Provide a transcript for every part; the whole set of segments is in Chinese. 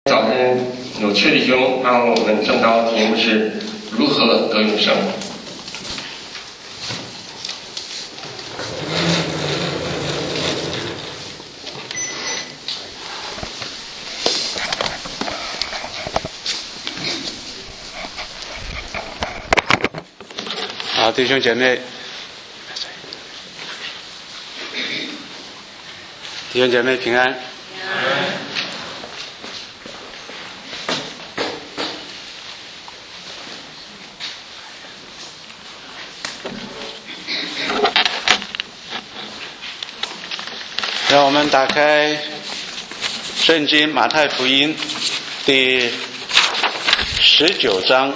早晨有趣弟兄，让我们正道题目是如何得永生。 好，弟兄姐妹，弟兄姐妹平安。让我们打开圣经马太福音第19章。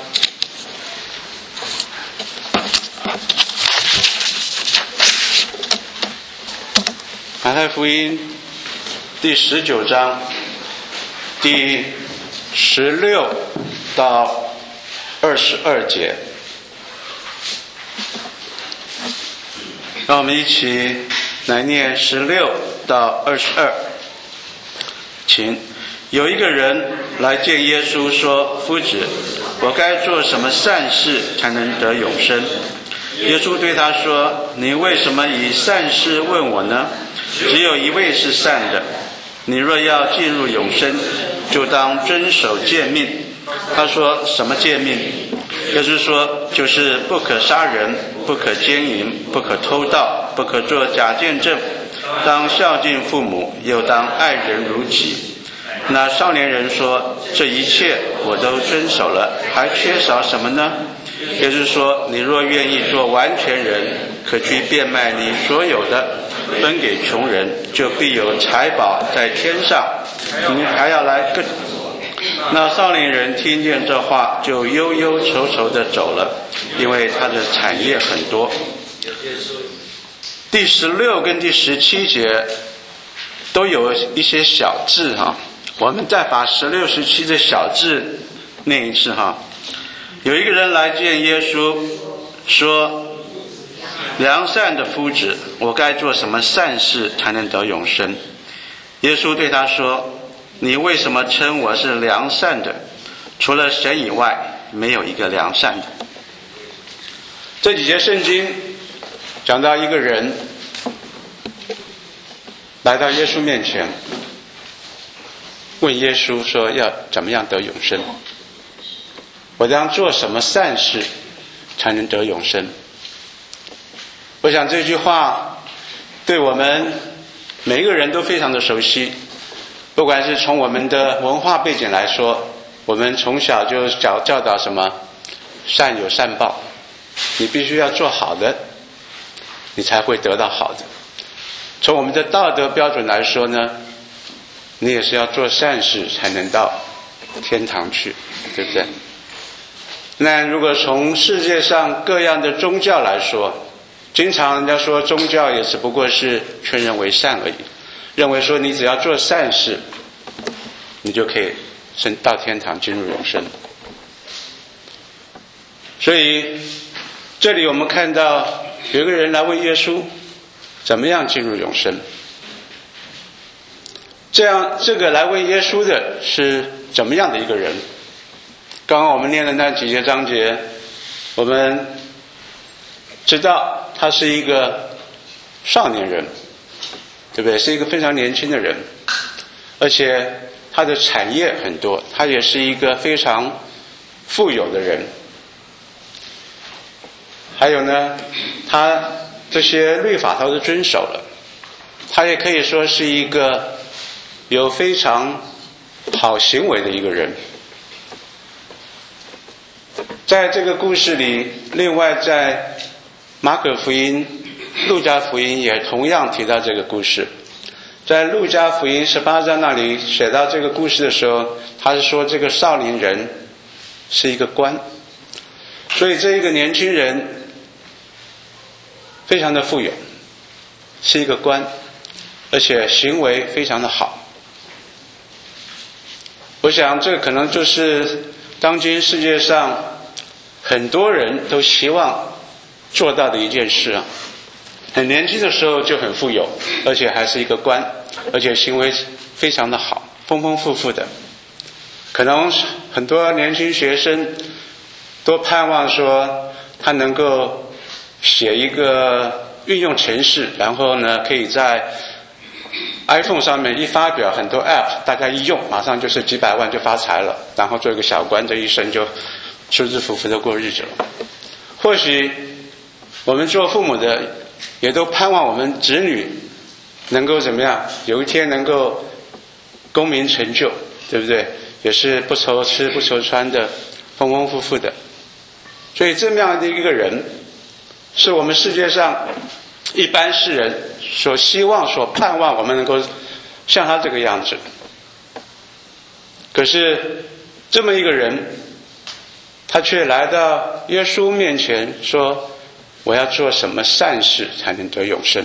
马太福音第19章第16到22节，让我们一起来念16到22。请，有一个人来见耶稣说：夫子，我该做什么善事才能得永生？耶稣对他说：你为什么以善事问我呢？只有一位是善的，你若要进入永生，就当遵守诫命。他说：什么诫命？耶稣说：就是不可杀人，不可奸淫，不可偷盗，不可作假见证，当孝敬父母，又当爱人如己。那少年人说：这一切我都遵守了，还缺少什么呢？耶稣说：你若愿意做完全人，可去变卖你所有的，分给穷人，就必有财宝在天上。你还要来跟。那少年人听见这话，就忧忧愁愁地走了，因为他的产业很多。第16跟第17节都有一些小字哈，我们再把16、17的小字念一次哈。有一个人来见耶稣，说：良善的夫子，我该做什么善事才能得永生？耶稣对他说：你为什么称我是良善的？除了神以外，没有一个良善的。这几节圣经讲到一个人来到耶稣面前，问耶稣说要怎么样得永生？我当做什么善事才能得永生？我想这句话对我们每一个人都非常的熟悉，不管是从我们的文化背景来说，我们从小就教导什么善有善报，你必须要做好的，你才会得到好的。从我们的道德标准来说呢，你也是要做善事才能到天堂去，对不对？那如果从世界上各样的宗教来说，经常人家说宗教也只不过是劝人为善而已，认为说你只要做善事，你就可以到天堂进入永生。所以这里我们看到有一个人来问耶稣怎么样进入永生。这个来问耶稣的是怎么样的一个人？刚刚我们念的那几节章节，我们知道他是一个少年人，对不对？是一个非常年轻的人，而且他的产业很多，他也是一个非常富有的人。还有呢，他这些律法他都遵守了，他也可以说是一个有非常好行为的一个人。在这个故事里，另外在马可福音、路加福音也同样提到这个故事。在路加福音18章那里写到这个故事的时候，他是说这个少年人是一个官，所以这一个年轻人非常的富有，是一个官，而且行为非常的好。我想这可能就是当今世界上很多人都希望做到的一件事啊。很年轻的时候就很富有，而且还是一个官，而且行为非常的好，丰丰富富的。 可能很多年轻学生都盼望说他能够写一个运用程式，然后呢可以在 iPhone 上面一发表，很多 App 大家一用，马上就是几百万就发财了，然后做一个小官，这一生就舒舒服服的过日子了。或许我们做父母的也都盼望我们子女能够怎么样，有一天能够功名成就，对不对？也是不愁吃不愁穿的，丰丰富富的。所以这么样的一个人，是我们世界上一般世人所希望所盼望我们能够像他这个样子。可是这么一个人，他却来到耶稣面前说，我要做什么善事才能得永生。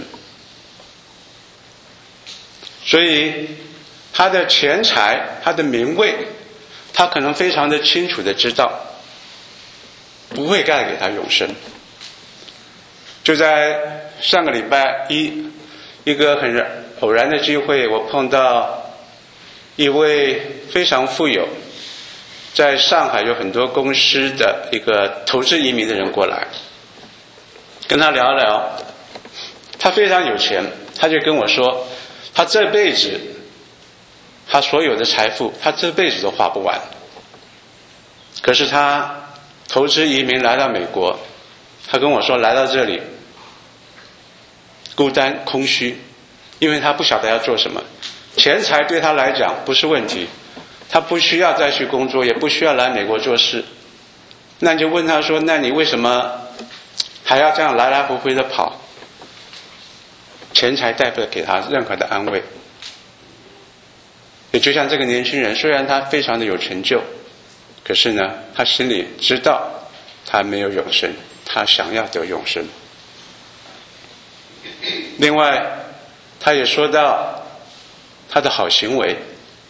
所以他的钱财，他的名位，他可能非常的清楚的知道不会带给他永生。就在上个礼拜一个很偶然的机会，我碰到一位非常富有，在上海有很多公司的一个投资移民的人过来，跟他聊聊。他非常有钱，他就跟我说，他这辈子他所有的财富他这辈子都花不完。可是他投资移民来到美国，他跟我说来到这里孤单空虚，因为他不晓得要做什么。钱财对他来讲不是问题，他不需要再去工作，也不需要来美国做事。那你就问他说，那你为什么还要这样来来回回的跑？钱财带不给他任何的安慰。也就像这个年轻人，虽然他非常的有成就，可是呢他心里知道他没有永生，他想要得永生。另外他也说到他的好行为，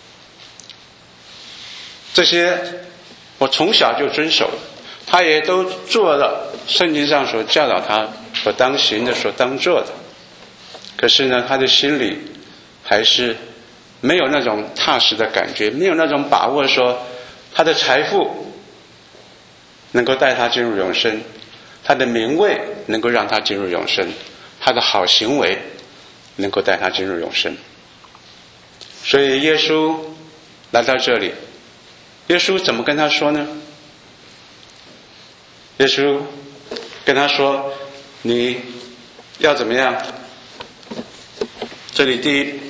这些我从小就遵守了，他也都做了圣经上所教导他所当行的所当做的。可是呢他的心里还是没有那种踏实的感觉，没有那种把握说他的财富能够带他进入永生，他的名位能够让他进入永生，他的好行为能够带他进入永生。所以耶稣来到这里，耶稣怎么跟他说呢？耶稣跟他说，你要怎么样？这里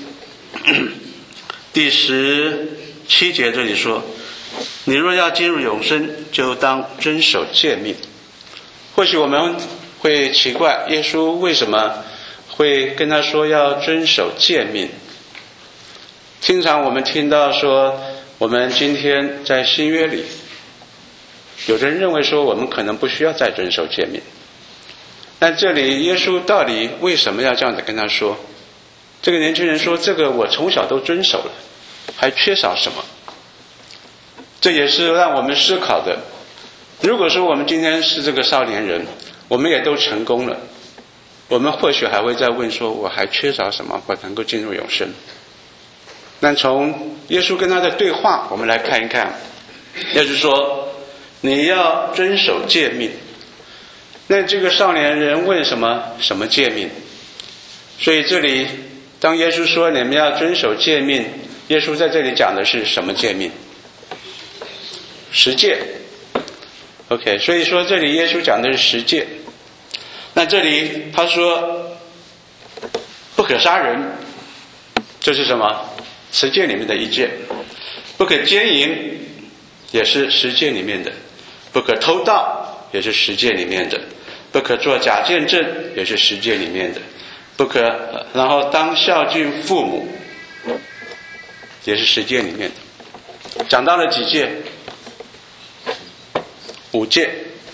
第17节这里说，你若要进入永生，就当遵守诫命。或许我们会奇怪，耶稣为什么会跟他说要遵守诫命？经常我们听到说，我们今天在新约里，有人认为说我们可能不需要再遵守诫命。但这里耶稣到底为什么要这样子跟他说？这个年轻人说，这个我从小都遵守了，还缺少什么？这也是让我们思考的。如果说我们今天是这个少年人，我们也都成功了，我们或许还会再问说，我还缺少什么，我能够进入永生？那从耶稣跟他的对话，我们来看一看。耶稣说，你要遵守诫命。那这个少年人问什么诫命？所以这里当耶稣说你们要遵守诫命，耶稣在这里讲的是什么诫命？10诫。OK， 所以说这里耶稣讲的是10诫。那这里他说不可杀人，这是什么？10诫里面的1诫。不可奸淫，也是10诫里面的。不可偷盗，也是10诫里面的。不可作假见证，也是10诫里面的。不可，然后当孝敬父母，也是10诫里面的。讲到了几诫？5诫。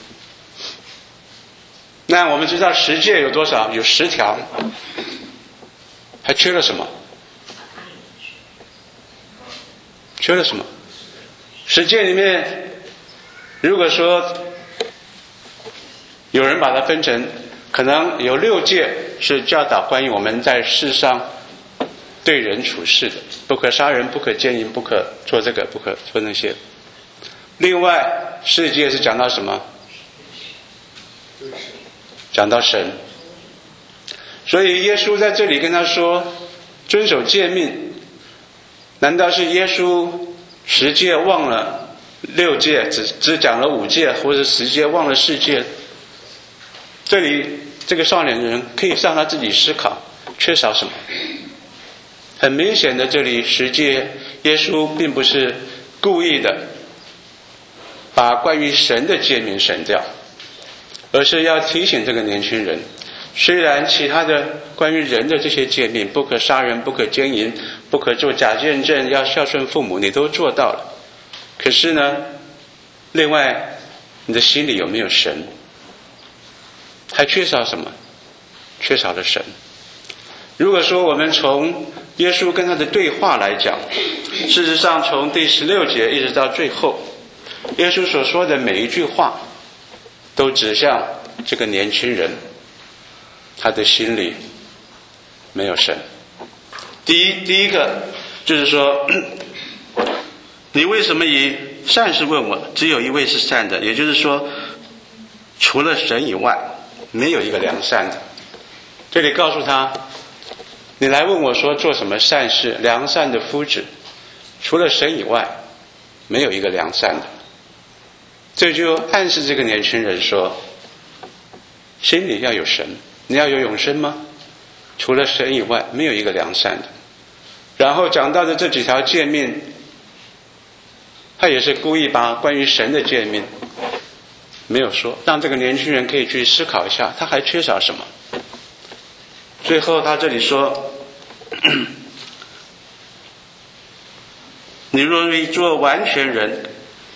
那我们知道10诫有多少？有10条，还缺了什么？缺了什么？10诫里面，如果说有人把它分成，可能有6诫是教导关于我们在世上对人处事的，不可杀人，不可奸淫，不可做这个，不可做那些。另外世界是讲到什么？讲到神。所以耶稣在这里跟他说遵守诫命，难道是耶稣10诫忘了6诫，只讲了5诫，或者10诫忘了4诫？这里这个少年人可以让他自己思考缺少什么。很明显的，这里10诫耶稣并不是故意的把关于神的诫命省掉，而是要提醒这个年轻人，虽然其他的关于人的这些诫命，不可杀人，不可奸淫，不可做假见证，要孝顺父母，你都做到了，可是呢，另外你的心里有没有神？还缺少什么？缺少了神。如果说我们从耶稣跟他的对话来讲，事实上从第16节一直到最后，耶稣所说的每一句话都指向这个年轻人，他的心里没有神。第一个就是说，你为什么以善事问我？只有一位是善的，也就是说除了神以外没有一个良善的。这里告诉他，你来问我说做什么善事，良善的夫子，除了神以外没有一个良善的。这就暗示这个年轻人说，心里要有神。你要有永生吗？除了神以外没有一个良善的。然后讲到的这几条诫命，他也是故意把关于神的诫命没有说，让这个年轻人可以去思考一下他还缺少什么。最后他这里说，你若做完全人，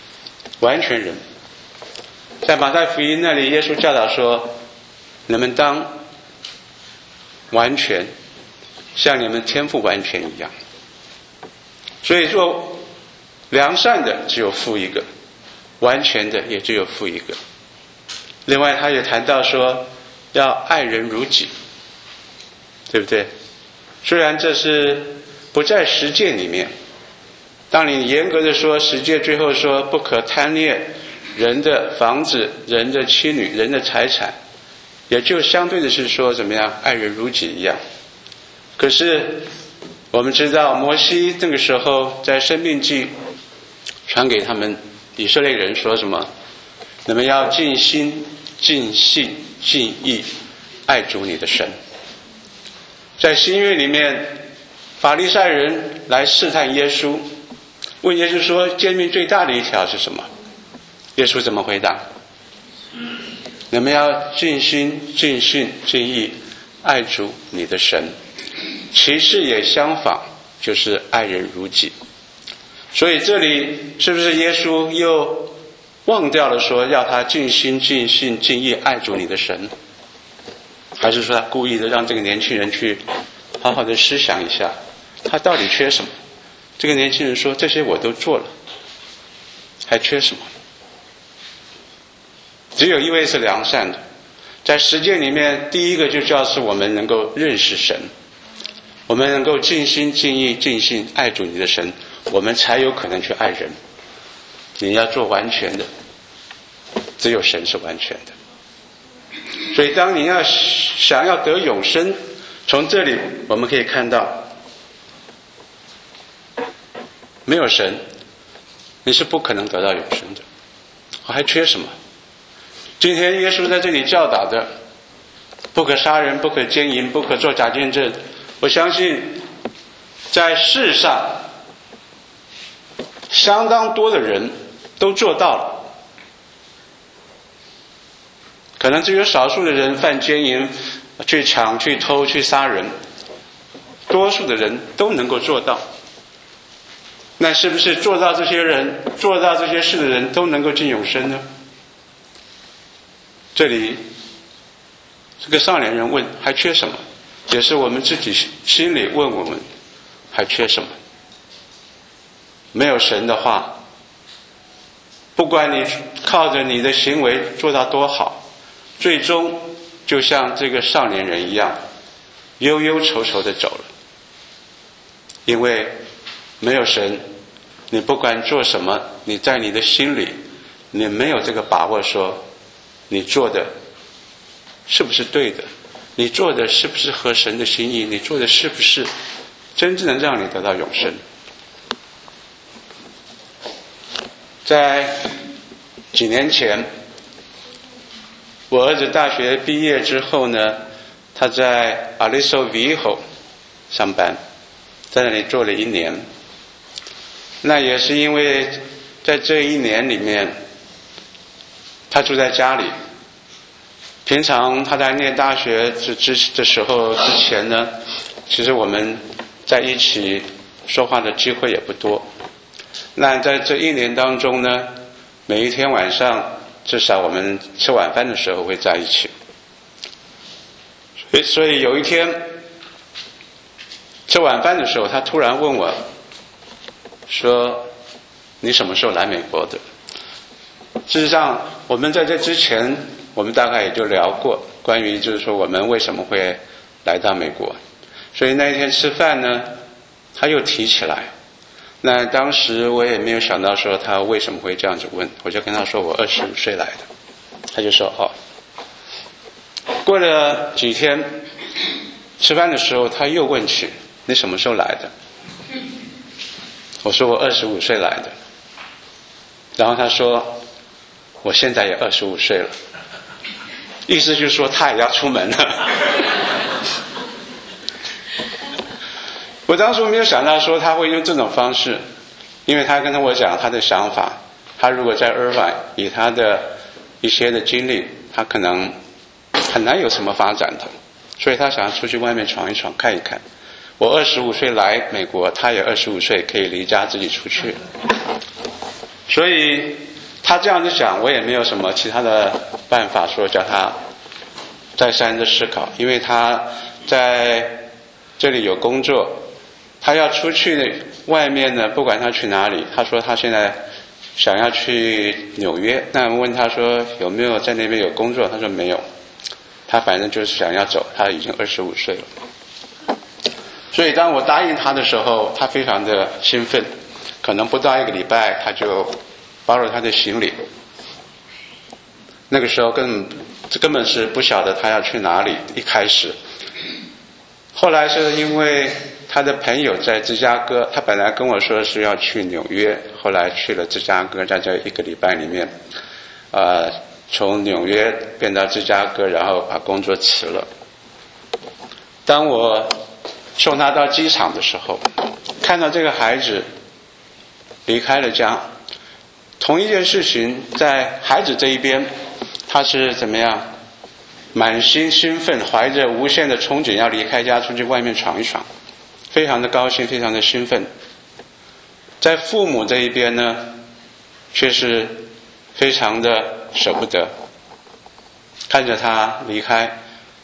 在马太福音那里耶稣教导说，你们当完全像你们天父完全一样。所以做良善的只有父一个，完全的也只有父一个。另外他也谈到说要爱人如己，对不对？虽然这是不在10诫里面，当你严格的说10诫最后说不可贪恋人的房子、人的妻女、人的财产，也就相对的是说怎么样爱人如己一样。可是我们知道摩西那个时候在申命记传给他们以色列人说什么？你们要尽心、尽性、尽意爱主你的神。在新约里面，法利赛人来试探耶稣，问耶稣说诫命最大的一条是什么？耶稣怎么回答？你们要尽心、尽性、尽意爱主你的神，其次也相仿，就是爱人如己。所以这里是不是耶稣又忘掉了说要他尽心、尽性、尽意爱主你的神？还是说他故意的让这个年轻人去好好的思想一下他到底缺什么？这个年轻人说这些我都做了，还缺什么？只有一位是良善的。在10诫里面，第一个就叫是我们能够认识神，我们能够尽心尽意尽心爱主你的神，我们才有可能去爱人。你要做完全的，只有神是完全的。所以当你想要得永生，从这里我们可以看到，没有神你是不可能得到永生的。我还缺什么？今天耶稣在这里教导的不可杀人，不可奸淫，不可做假见证，我相信在世上相当多的人都做到了，可能只有少数的人犯奸淫，去抢、去偷、去杀人，多数的人都能够做到。那是不是做到这些人、做到这些事的人都能够进永生呢？这里这个少年人问还缺什么，也是我们自己心里问我们还缺什么。没有神的话，不管你靠着你的行为做到多好，最终就像这个少年人一样忧忧愁愁地走了。 因为没有神，你不管做什么，你在你的心里，你没有这个把握说你做的是不是对的，你做的是不是合神的心意，你做的是不是真正的让你得到永生。在几年前，我儿子大学毕业之后呢，他在 Aliso Viejo 上班，在那里做了1年。那也是因为在这1年里面，他住在家里。平常他在念大学之前呢，其实我们在一起说话的机会也不多。那在这1年当中呢，每一天晚上至少我们吃晚饭的时候会在一起。所以有一天吃晚饭的时候，他突然问我说，你什么时候来美国的？事实上我们在这之前我们大概也就聊过关于就是说我们为什么会来到美国。所以那一天吃饭呢，他又提起来。那当时我也没有想到说他为什么会这样子问，我就跟他说我25岁来的。他就说哦。过了几天吃饭的时候他又问起，你什么时候来的？我说我25岁来的。然后他说我现在也25岁了，意思就是说他也要出门了。我当时没有想到说他会用这种方式，因为他跟我讲他的想法，他如果在Irvine以他的一些的经历，他可能很难有什么发展的，所以他想要出去外面闯一闯看一看。我25岁来美国，他也25岁可以离家自己出去，所以他这样子想，我也没有什么其他的办法说叫他再三的思考，因为他在这里有工作，他要出去外面呢，不管他去哪里，他说他现在想要去纽约。那问他说有没有在那边有工作，他说没有，他反正就是想要走，他已经25岁了。所以当我答应他的时候，他非常的兴奋，可能不到1个礼拜他就包了他的行李。那个时候根本是不晓得他要去哪里，一开始。后来是因为他的朋友在芝加哥，他本来跟我说是要去纽约，后来去了芝加哥，在这1个礼拜里面从纽约变到芝加哥，然后把工作辞了。当我送他到机场的时候，看到这个孩子离开了家，同一件事情在孩子这一边，他是怎么样满心兴奋，怀着无限的憧憬要离开家出去外面闯一闯，非常的高兴，非常的兴奋。在父母这一边呢，却是非常的舍不得，看着他离开，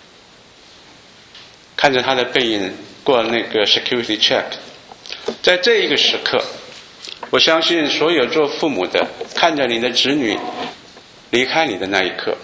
看着他的背影过那个 security check。 在这一个时刻，我相信所有做父母的看着你的子女离开你的那一刻，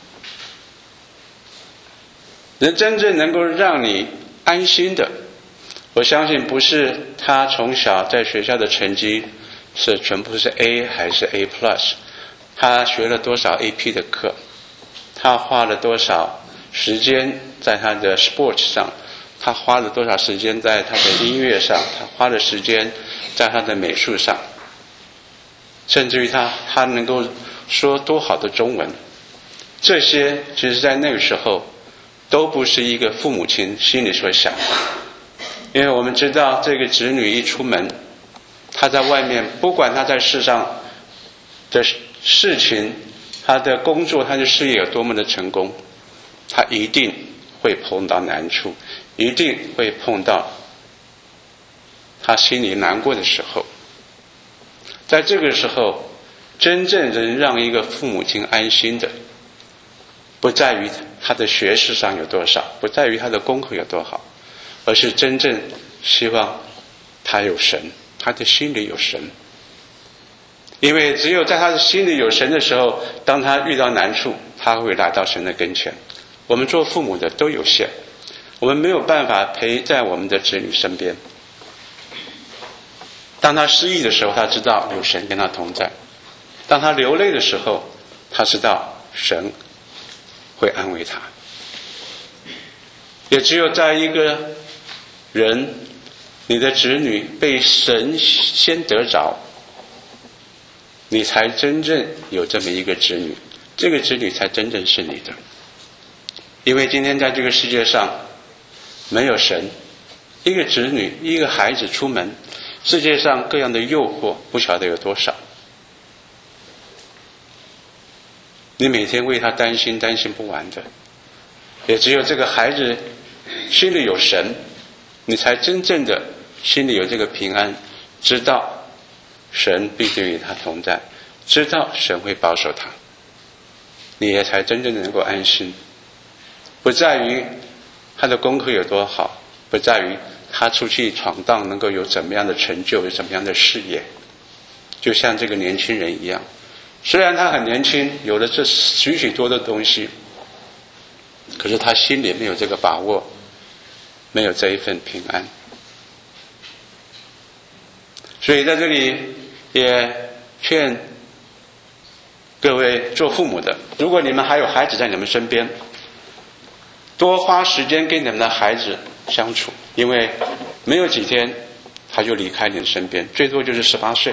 真正能够让你安心的，我相信不是他从小在学校的成绩是全部是 A 还是 A+， 他学了多少 AP 的课，他花了多少时间在他的 sports 上，他花了多少时间在他的音乐上，他花了时间在他的美术上，甚至于他能够说多好的中文，这些其实在那个时候都不是一个父母亲心里所想的。因为我们知道这个子女一出门，他在外面不管他在世上的事情，他的工作，他的事业有多么的成功，他一定会碰到难处，一定会碰到他心里难过的时候。在这个时候，真正能让一个父母亲安心的，不在于他的学识上有多少，不在于他的功课有多好，而是真正希望他有神，他的心里有神。因为只有在他的心里有神的时候，当他遇到难处，他会来到神的跟前。我们做父母的都有限，我们没有办法陪在我们的子女身边， 当他失意的时候，他知道有神跟他同在；当他流泪的时候，他知道神会安慰他。也只有在一个人，你的子女被神先得着，你才真正有这么一个子女，这个子女才真正是你的。因为今天在这个世界上没有神，一个子女一个孩子出门，世界上各样的诱惑不晓得有多少，你每天为他担心不完的。也只有这个孩子心里有神，你才真正的心里有这个平安，知道神必定与他同在，知道神会保守他，你也才真正能够安心。不在于他的功课有多好，不在于他出去闯荡能够有怎么样的成就，有怎么样的事业。就像这个年轻人一样，虽然他很年轻，有了这许许多的东西，可是他心里没有这个把握，没有这一份平安。所以在这里也劝各位做父母的，如果你们还有孩子在你们身边，多花时间跟你们的孩子相处，因为没有几天他就离开你的身边，最多就是18岁。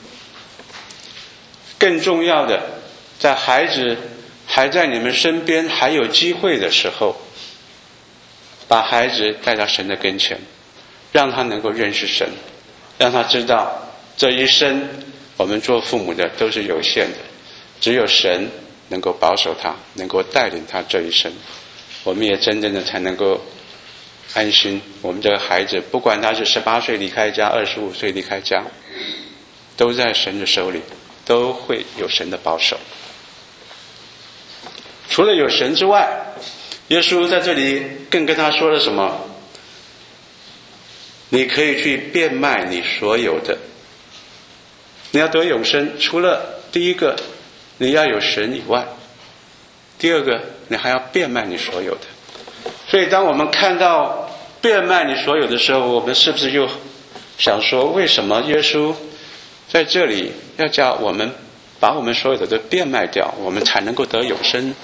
更重要的，在孩子还在你们身边还有机会的时候，把孩子带到神的跟前，让他能够认识神，让他知道这一生我们做父母的都是有限的，只有神能够保守他，能够带领他这一生。我们也真正的才能够安心，我们这个孩子不管他是18岁离开家，25岁离开家，都在神的手里，都会有神的保守。除了有神之外，耶稣在这里更跟他说了什么？你可以去变卖你所有的，你要得永生，除了第一个你要有神以外，第二个你还要变卖你所有的。所以当我们看到变卖你所有的时候，我们是不是又想说，为什么耶稣在这里要叫我们把我们所有的都变卖掉，我们才能够得永生？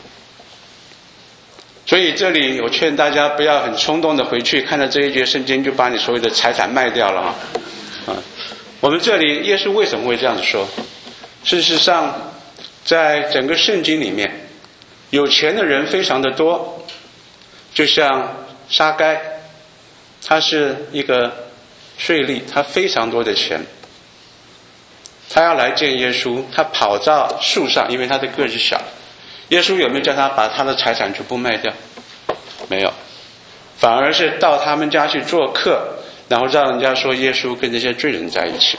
所以这里我劝大家不要很冲动的回去看到这一节圣经就把你所有的财产卖掉了我们这里耶稣为什么会这样子说？事实上在整个圣经里面，有钱的人非常的多，就像撒该，他是一个税吏，他非常多的钱，他要来见耶稣，他跑到树上，因为他的个子小。耶稣有没有叫他把他的财产全部卖掉？没有，反而是到他们家去做客，然后让人家说耶稣跟这些罪人在一起。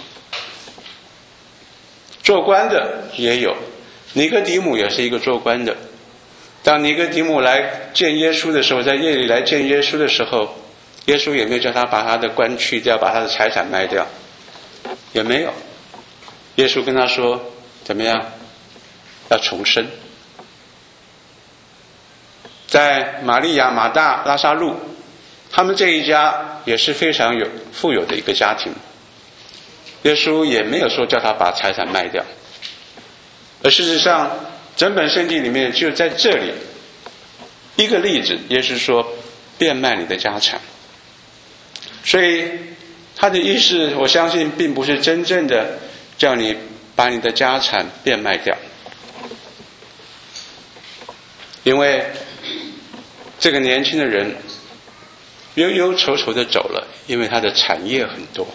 做官的也有，尼哥底母也是一个做官的。当尼哥底母来见耶稣的时候，在夜里来见耶稣的时候，耶稣也没有叫他把他的官去掉，把他的财产卖掉，也没有。耶稣跟他说怎么样？要重生。在玛利亚、马大、拉撒路，他们这一家也是非常富有的一个家庭，耶稣也没有说叫他把财产卖掉，而事实上整本圣经里面就在这里一个例子，耶稣说变卖你的家产。所以他的意思我相信并不是真正的叫你把你的家产变卖掉，因为这个年轻的人忧忧愁愁的走了，因为他的产业很多。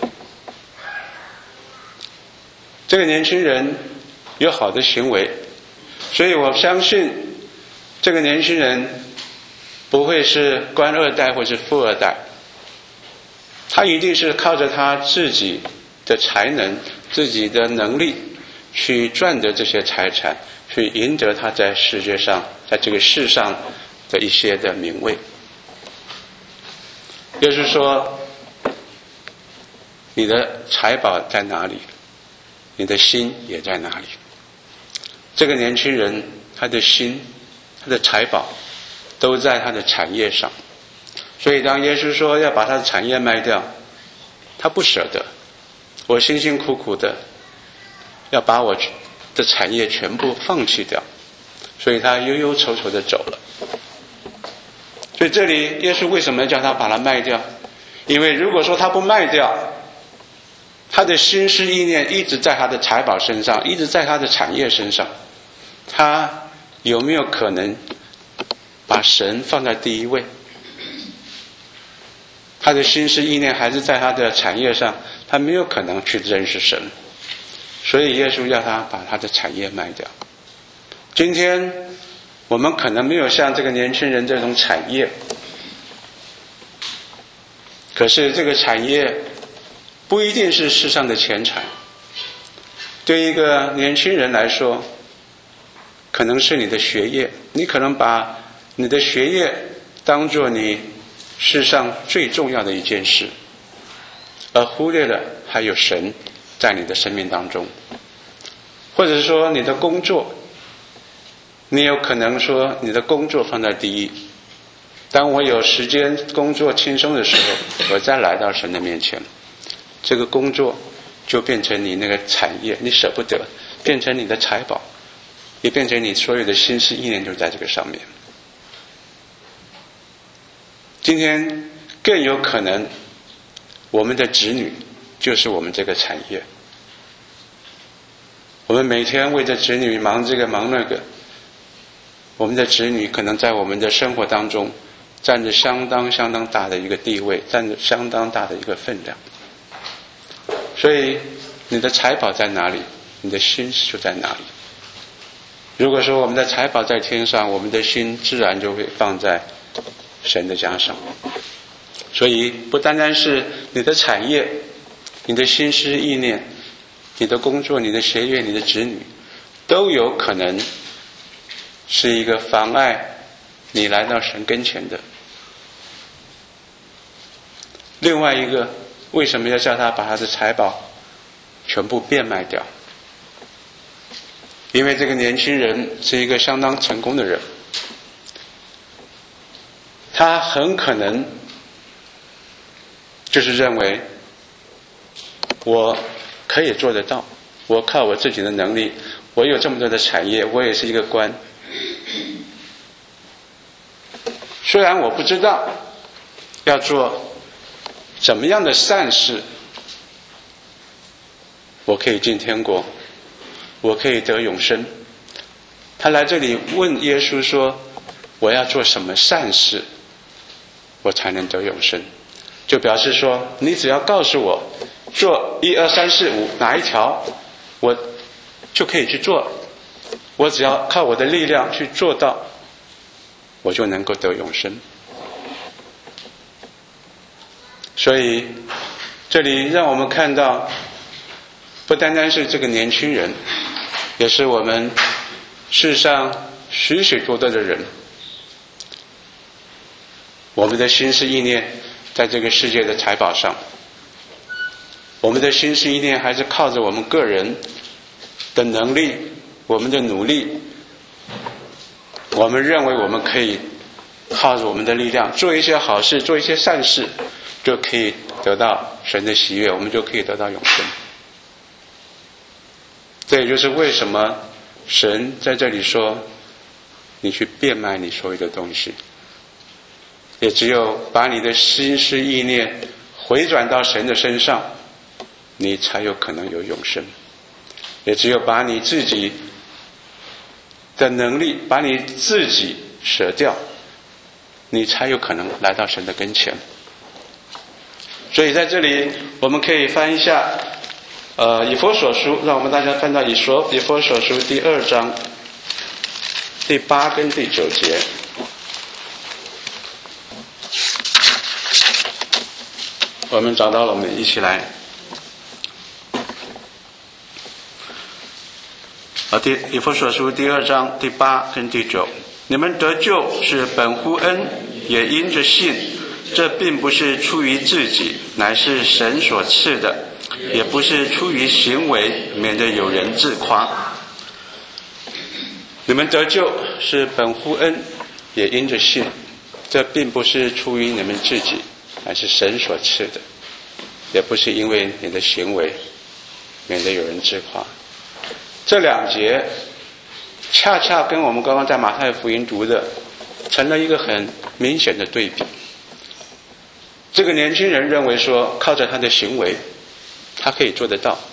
这个年轻人有好的行为，所以我相信这个年轻人不会是官二代或是富二代，他一定是靠着他自己的才能、自己的能力去赚得这些财产，去赢得他在世界上，在这个世上的一些的名位。耶稣说你的财宝在哪里，你的心也在哪里。这个年轻人他的心、他的财宝都在他的产业上，所以当耶稣说要把他的产业卖掉，他不舍得。 我辛辛苦苦的要把我的产业全部放弃掉，所以他忧忧愁愁的走了。所以这里耶稣为什么叫他把它卖掉？因为如果说他不卖掉，他的心思意念一直在他的财宝身上，一直在他的产业身上，他有没有可能把神放在第一位？他的心思意念还是在他的产业上，他没有可能去认识神。所以耶稣要他把他的产业卖掉。今天我们可能没有像这个年轻人这种产业，可是这个产业不一定是世上的钱财。对一个年轻人来说，可能是你的学业，你可能把你的学业当作你世上最重要的一件事，而忽略了还有神在你的生命当中。或者说你的工作，你有可能说你的工作放在第一，当我有时间工作轻松的时候，我再来到神的面前，这个工作就变成你那个产业，你舍不得，变成你的财宝，也变成你所有的心思意念就在这个上面。今天更有可能我们的子女就是我们这个产业，我们每天为着子女忙这个忙那个，我们的子女可能在我们的生活当中占着相当大的一个地位，占着相当大的一个分量。所以你的财宝在哪里，你的心就在哪里。如果说我们的财宝在天上，我们的心自然就会放在神的家上。所以不单单是你的产业，你的心思意念，你的工作，你的学业，你的子女，都有可能是一个妨碍你来到神跟前的。另外一个，为什么要叫他把他的财宝全部变卖掉？因为这个年轻人是一个相当成功的人，他很可能就是认为我可以做得到，我靠我自己的能力，我有这么多的产业，我也是一个官，虽然我不知道要做怎么样的善事，我可以进天国，我可以得永生。他来这里问耶稣说，我要做什么善事我才能得永生？就表示说，你只要告诉我做1、2、3、4、5哪一条，我就可以去做，我只要靠我的力量去做到，我就能够得永生。所以这里让我们看到，不单单是这个年轻人，也是我们世上许许多多的人，我们的心思意念在这个世界的财宝上，我们的心思意念还是靠着我们个人的能力，我们的努力，我们认为我们可以靠着我们的力量做一些好事，做一些善事，就可以得到神的喜悦，我们就可以得到永生。这也就是为什么神在这里说，你去变卖你所有的东西，也只有把你的心思意念回转到神的身上，你才有可能有永生。也只有把你自己的能力，把你自己舍掉，你才有可能来到神的跟前。所以在这里我们可以翻一下以弗所书，让我们大家翻到以弗所书第2章第8跟第9节。我们找到了，我们一起来。以弗所书第2章第8跟第9，你们得救是本乎恩，也因着信，这并不是出于自己，乃是神所赐的，也不是出于行为，免得有人自夸。你们得救是本乎恩，也因着信，这并不是出于你们自己，乃是神所赐的，也不是因为你的行为， 免得有人自夸。这2节恰恰跟我们刚刚在马太福音读的成了一个很明显的对比。这个年轻人认为说，靠着他的行为他可以做得到，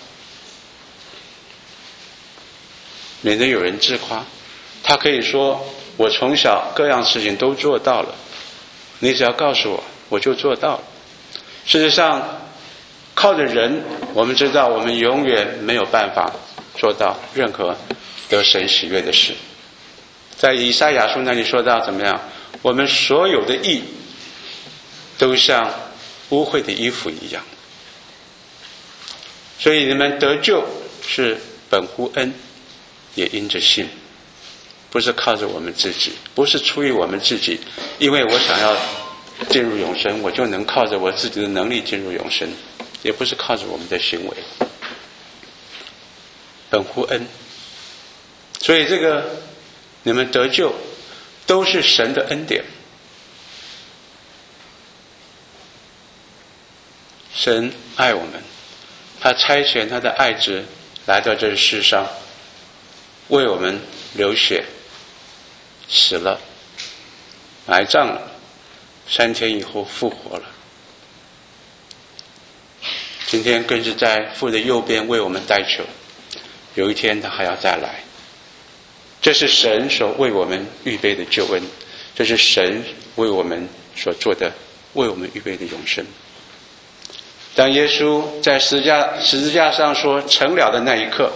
免得有人自夸。他可以说，我从小各样事情都做到了，你只要告诉我，我就做到了。事实上，靠着人，我们知道我们永远没有办法做到任何得神喜悦的事。在以赛亚书那里说到怎么样，我们所有的义都像污秽的衣服一样。所以你们得救是本乎恩，也因着信，不是靠着我们自己，不是出于我们自己，因为我想要进入永生，我就能靠着我自己的能力进入永生，也不是靠着我们的行为，本乎恩。所以这个你们得救都是神的恩典。神爱我们，他差遣他的爱子来到这世上，为我们流血，死了，埋葬了，3天以后复活了。今天更是在父的右边为我们代求，有一天他还要再来。这是神所为我们预备的救恩，这是神为我们所做的，为我们预备的永生。当耶稣在十字架上说成了的那一刻，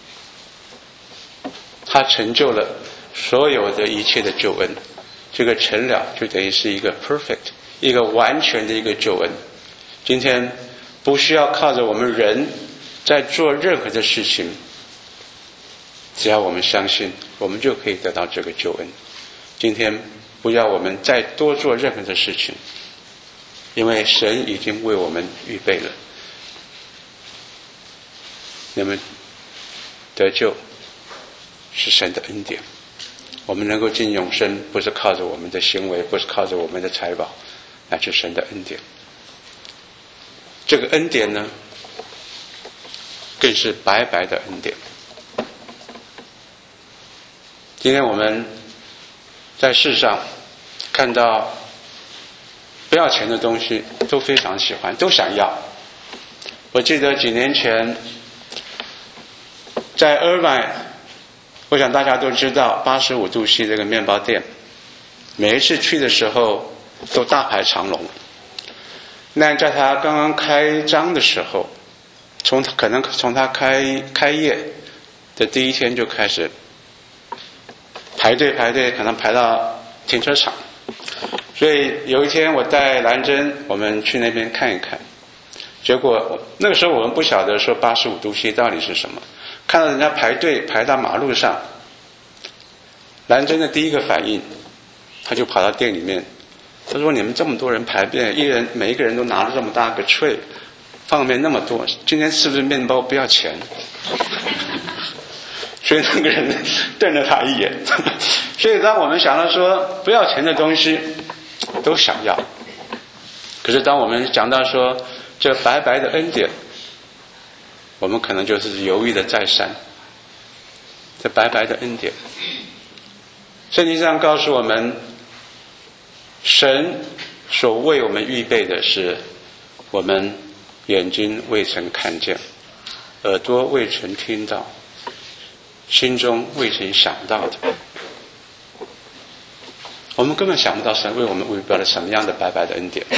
他成就了所有的一切的救恩。这个成了就等于是一个 perfect， 一个完全的一个救恩。今天不需要靠着我们人在做任何的事情，只要我们相信，我们就可以得到这个救恩。今天不要我们再多做任何的事情，因为神已经为我们预备了。那么得救是神的恩典，我们能够进永生，不是靠着我们的行为，不是靠着我们的财宝，乃是神的恩典。这个恩典呢，更是白白的恩典。今天我们在世上看到不要钱的东西都非常喜欢，都想要。我记得几年前在Irvine，我想大家都知道85度 C 这个面包店，每一次去的时候都大排长龙。那在他刚刚开张的时候，可能从他开业的第一天就开始排队，可能排到停车场。所以有一天我带兰珍我们去那边看一看，结果那个时候我们不晓得说85度 C 到底是什么，看到人家排队排到马路上，兰珍的第一个反应，他就跑到店里面，他说：“你们这么多人排队，每一个人都拿了这么大个 tray， 放面那么多，今天是不是面包不要钱？”所以那个人瞪了他一眼。所以当我们想到说不要钱的东西都想要，可是当我们讲到说这白白的恩典，我们可能就是犹豫的再三。这白白的恩典，圣经上告诉我们，神所为我们预备的是我们眼睛未曾看见，耳朵未曾听到，心中未曾想到的。我们根本想不到神为我们预备了什么样的白白的恩典。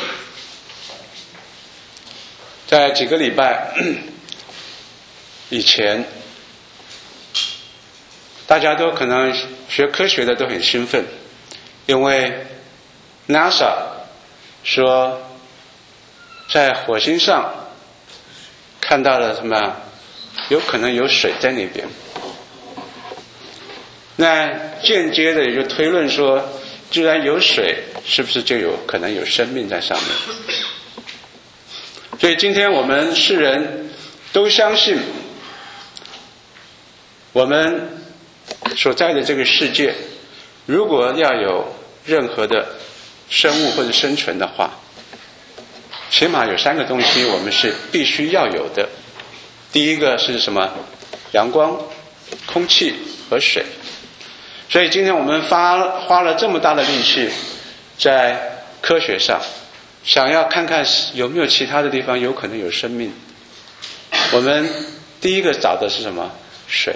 在几个礼拜以前，大家都可能学科学的都很兴奋，因为 NASA 说在火星上看到了什么，有可能有水在那边。那间接的也就推论说，既然有水，是不是就有可能有生命在上面？所以今天我们世人都相信，我们所在的这个世界，如果要有任何的生物或者生存的话，起码有3个东西我们是必须要有的。 第一个是什么？阳光、空气和水。所以今天我们花了这么大的力气在科学上，想要看看有没有其他的地方有可能有生命。我们第一个找的是什么？水。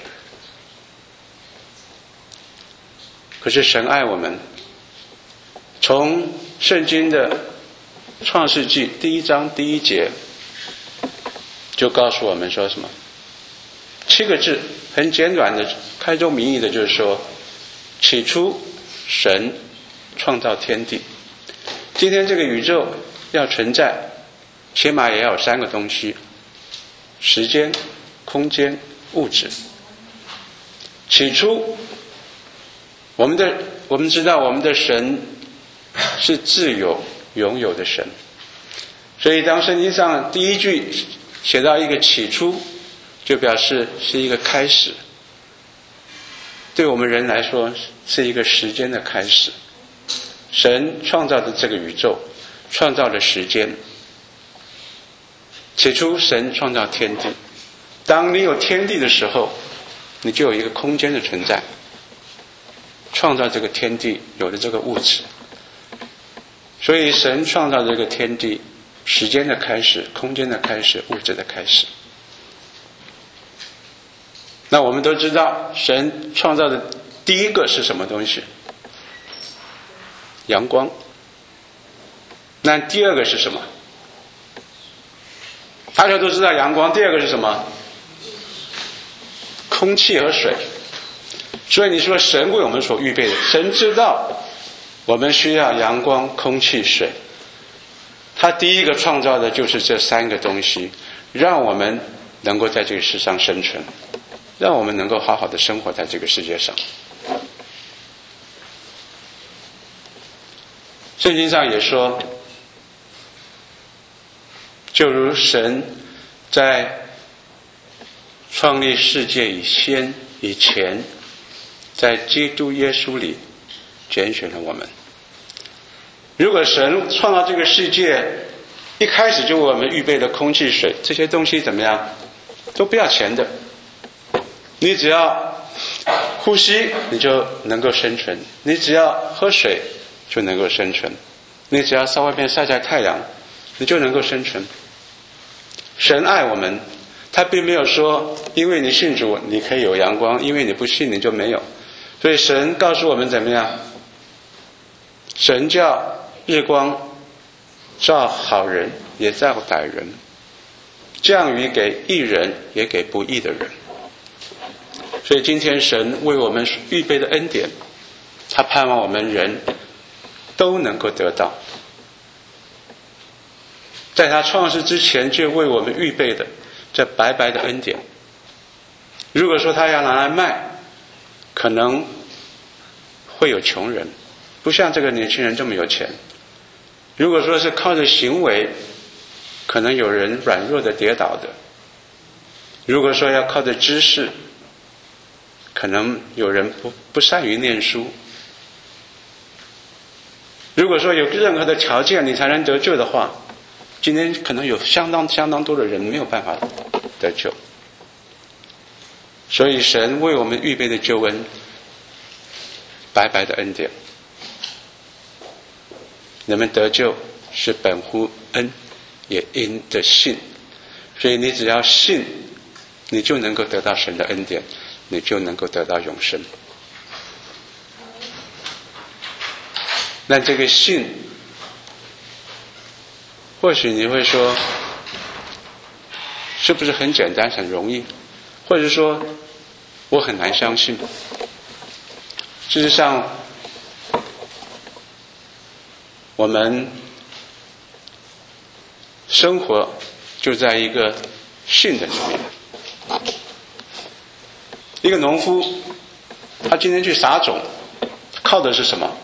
可是神爱我们，从圣经的创世纪第1章第1节就告诉我们说什么？7个字，很简短的开宗明义的，就是说，起初神创造天地。今天这个宇宙要存在，起码也要有3个东西：时间、空间、物质。起初我们知道我们的神是自有拥有的神，所以当圣经上第1句写到一个起初，就表示是一个开始，对我们人来说是一个时间的开始。神创造的这个宇宙，创造了时间。起初神创造天地，当你有天地的时候，你就有一个空间的存在。创造这个天地，有了这个物质，所以神创造这个天地，时间的开始，空间的开始，物质的开始。那我们都知道，神创造的第一个是什么东西？阳光。那第二个是什么？大家都知道阳光，第二个是什么？空气和水。所以你说神为我们所预备的，神知道我们需要阳光、空气、水，他第一个创造的就是这3个东西，让我们能够在这个世上生存，让我们能够好好的生活在这个世界上。圣经上也说，就如神在创立世界以前，在基督耶稣里拣选了我们。如果神创造这个世界一开始就为我们预备了空气、水，这些东西怎么样？都不要钱的，你只要呼吸你就能够生存，你只要喝水就能够生存，你只要到外面晒晒太阳你就能够生存。神爱我们，他并没有说因为你信主你可以有阳光，因为你不信你就没有。所以神告诉我们怎么样？神叫日光照好人也照歹人，降雨给义人也给不义的人。所以今天神为我们预备的恩典，他盼望我们人都能够得到，在他创世之前就为我们预备的这白白的恩典。如果说他要拿来卖，可能会有穷人，不像这个年轻人这么有钱。如果说是靠着行为，可能有人软弱的跌倒的。如果说要靠着知识，可能有人不善于念书。如果说有任何的条件你才能得救的话，今天可能有相当多的人没有办法得救。所以神为我们预备的救恩，白白的恩典。人们得救是本乎恩，也因着信。所以你只要信，你就能够得到神的恩典，你就能够得到永生。那这个信，或许你会说，是不是很简单很容易？或者说我很难相信。事实上我们生活就在一个信的里面。一个农夫他今天去撒种，靠的是什么？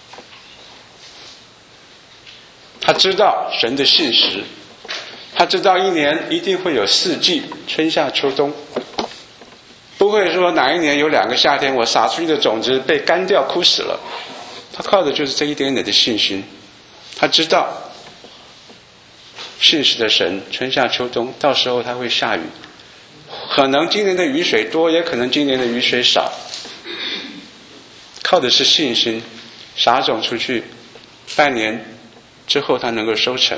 他知道神的信实，他知道一年一定会有4季，春夏秋冬，不会说哪一年有2个夏天我撒出去的种子被干掉枯死了。他靠的就是这一点点的信心。他知道信实的神春夏秋冬到时候他会下雨， 可能今年的雨水多，也可能今年的雨水少，靠的是信心，撒种出去，半年之后它能够收成。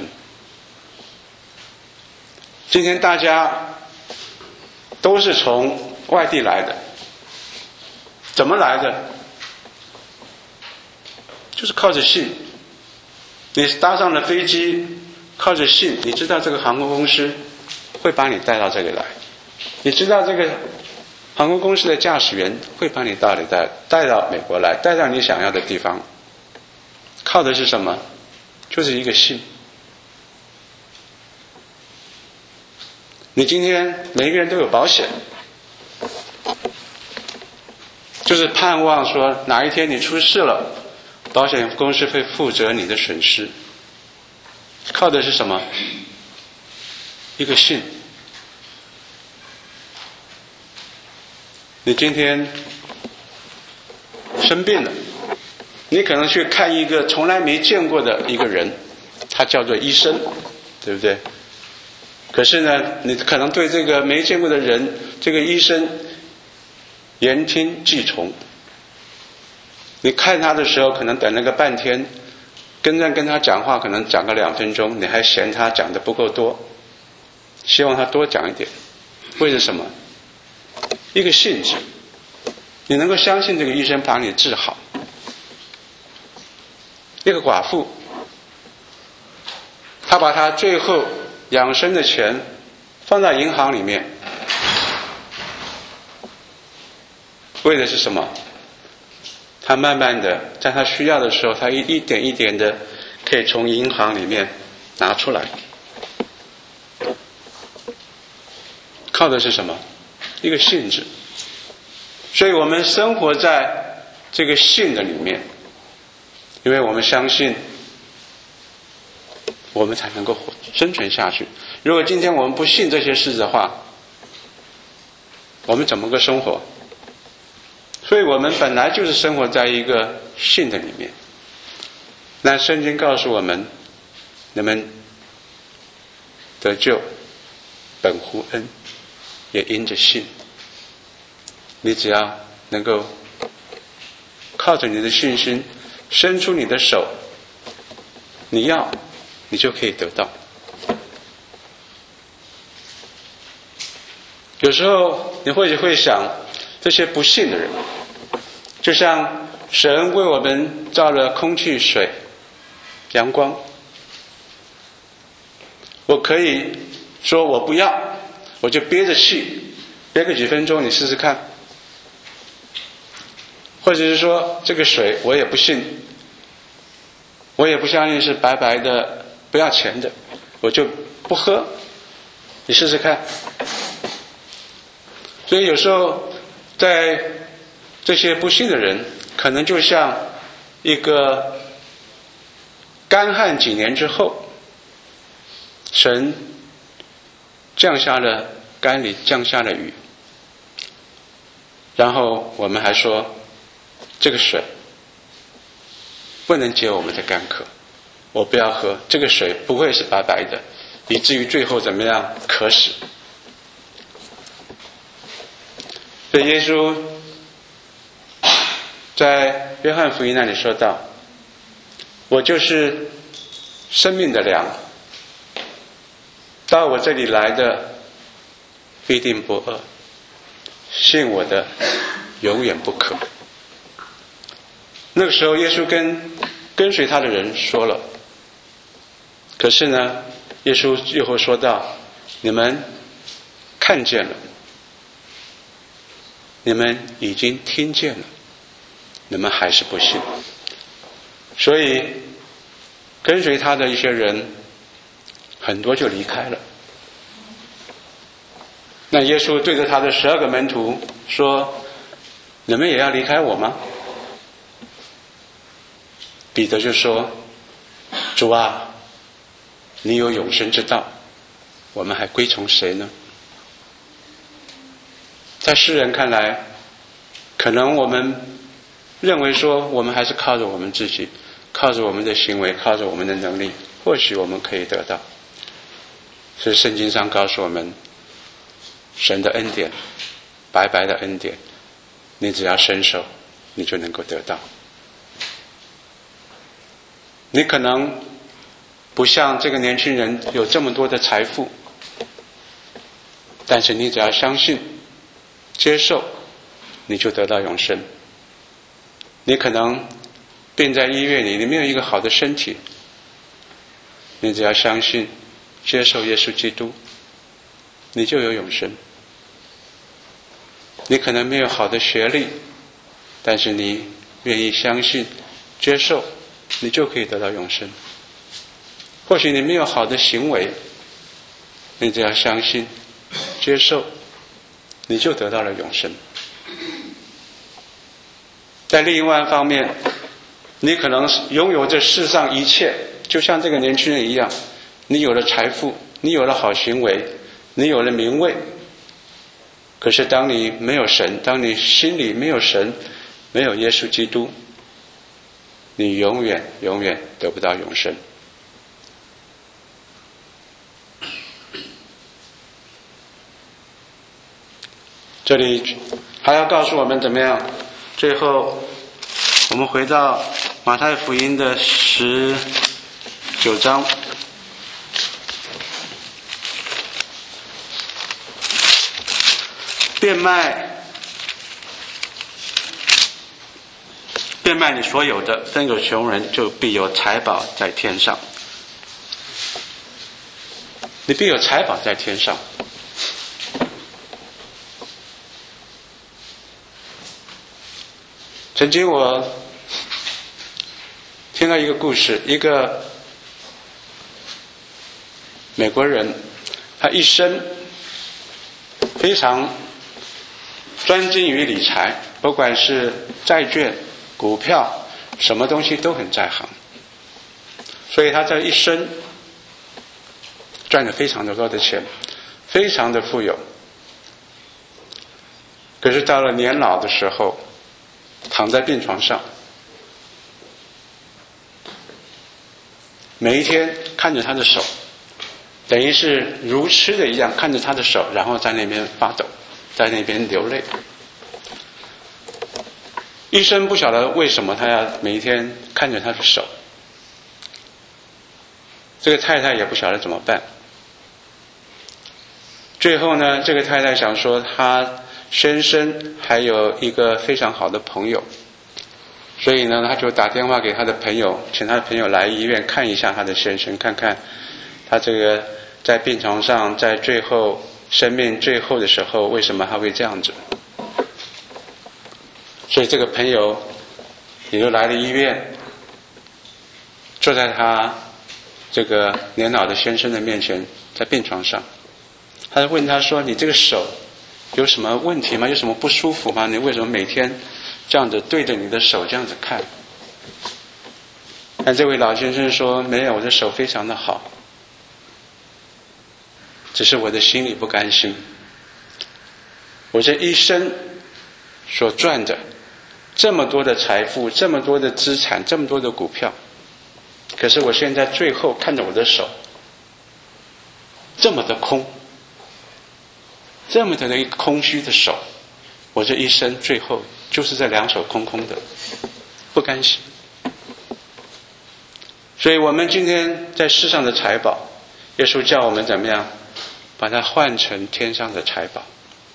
今天大家都是从外地来的，怎么来的？就是靠着信。你搭上了飞机，靠着信，你知道这个航空公司会把你带到这里来，你知道这个航空公司的驾驶员会把你带到美国来，带到你想要的地方。靠的是什么？就是一个信。你今天每个人都有保险，就是盼望说哪一天你出事了，保险公司会负责你的损失。靠的是什么？一个信。你今天生病了，你可能去看一个从来没见过的一个人，他叫做医生，对不对？可是呢，你可能对这个没见过的人，这个医生言听计从。你看他的时候可能等了个半天，跟他讲话可能讲个2分钟，你还嫌他讲的不够多，希望他多讲一点。为了什么？一个信字，你能够相信这个医生把你治好。一个寡妇，她把她最后养生的钱放在银行里面，为的是什么？他慢慢的在他需要的时候，他一点一点的可以从银行里面拿出来。靠的是什么？一个信字。所以我们生活在这个信的里面，因为我们相信我们才能够生存下去。如果今天我们不信这些事的话，我们怎么个生活？所以我们本来就是生活在一个信的里面。那圣经告诉我们，你们得救本乎恩，也因着信。你只要能够靠着你的信心伸出你的手，你要你就可以得到。有时候你或许会想，这些不信的人，就像神为我们造了空气、水、阳光，我可以说我不要，我就憋着气，憋个几分钟，你试试看。或者是说这个水我也不信，我也不相信是白白的不要钱的，我就不喝，你试试看。所以有时候在这些不信的人，可能就像一个干旱几年之后，神降下了甘霖，降下了雨，然后我们还说这个水不能解我们的干渴，我不要喝，这个水不会是白白的，以至于最后怎么样渴死。所以耶稣在约翰福音那里说道，我就是生命的粮，到我这里来的必定不饿，信我的永远不渴。那个时候耶稣跟随他的人说了，可是呢耶稣又会说道，你们看见了，你们已经听见了，你们还是不信。所以跟随他的一些人很多就离开了。那耶稣对着他的12个门徒说，你们也要离开我吗？彼得就说，主啊，你有永生之道，我们还归从谁呢？在世人看来，可能我们认为说我们还是靠着我们自己，靠着我们的行为，靠着我们的能力，或许我们可以得到。所以圣经上告诉我们， 神的恩典，白白的恩典，你只要伸手，你就能够得到。你可能不像这个年轻人有这么多的财富，但是你只要相信、接受，你就得到永生。你可能病在医院里，你没有一个好的身体，你只要相信、接受耶稣基督，你就有永生。你可能没有好的学历，但是你愿意相信、接受，你就可以得到永生。或许你没有好的行为，你只要相信、接受，你就得到了永生。在另外一方面，你可能拥有这世上一切，就像这个年轻人一样，你有了财富，你有了好行为，你有了名位，可是当你没有神，当你心里没有神，没有耶稣基督，你永远永远得不到永生。这里还要告诉我们怎么样？最后我们回到马太福音的19章，变卖你所有的，分给穷人，就必有财宝在天上。你必有财宝在天上。曾经我听到一个故事，一个美国人，他一生非常专精于理财，不管是债券、股票，什么东西都很在行，所以他这一生赚了非常的多的钱，非常的富有。可是到了年老的时候，躺在病床上，每一天看着他的手，等于是如痴的一样看着他的手，然后在那边发抖，在那边流泪。医生不晓得为什么他要每一天看着他的手，这个太太也不晓得怎么办。最后呢，这个太太想说，她先生还有一个非常好的朋友，所以呢，他就打电话给他的朋友，请他的朋友来医院看一下他的先生，看看他这个在病床上，在最后生命最后的时候，为什么他会这样子。所以这个朋友也就来了医院，坐在他这个年老的先生的面前，在病床上，他就问他说，你这个手有什么问题吗？有什么不舒服吗？你为什么每天这样子对着你的手这样子看？但这位老先生说，没有，我的手非常的好，只是我的心里不甘心。我这一生所赚的这么多的财富，这么多的资产，这么多的股票，可是我现在最后看着我的手这么的空，这么的一个空虚的手，我这一生最后就是这两手空空的，不甘心。所以我们今天在世上的财宝，耶稣叫我们怎么样把它换成天上的财宝。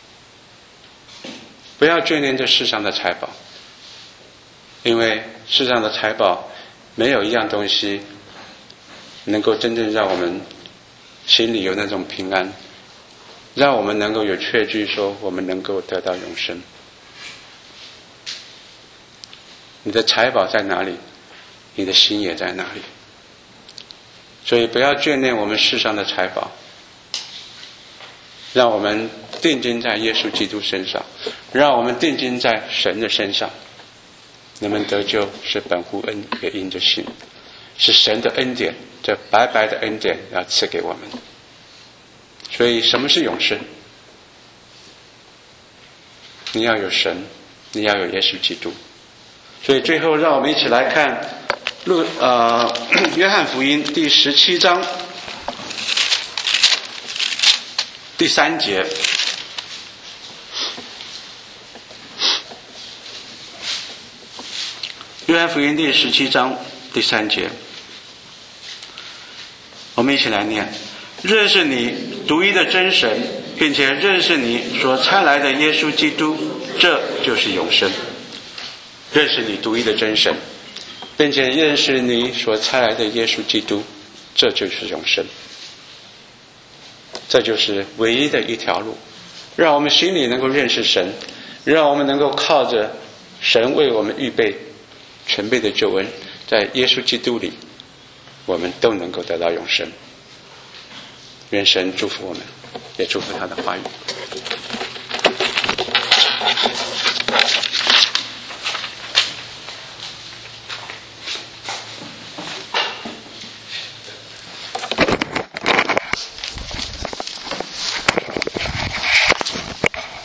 不要眷恋这世上的财宝，因为世上的财宝没有一样东西能够真正让我们心里有那种平安，让我们能够有确据说我们能够得到永生。你的财宝在哪里，你的心也在哪里。所以不要眷恋我们世上的财宝，让我们定睛在耶稣基督身上，让我们定睛在神的身上。你们得救是本乎恩，也因着信，是神的恩典，这白白的恩典要赐给我们。所以什么是永生？你要有神，你要有耶稣基督。所以最后让我们一起来看约翰福音第17章第3节。 约翰福音第17章第3节，我们一起来念：认识你独一的真神，并且认识你所差来的耶稣基督，这就是永生。认识你独一的真神，并且认识你所差来的耶稣基督，这就是永生。这就是唯一的一条路，让我们心里能够认识神，让我们能够靠着神为我们预备全备的救恩，在耶稣基督里，我们都能够得到永生。愿神祝福我们，也祝福他的话语。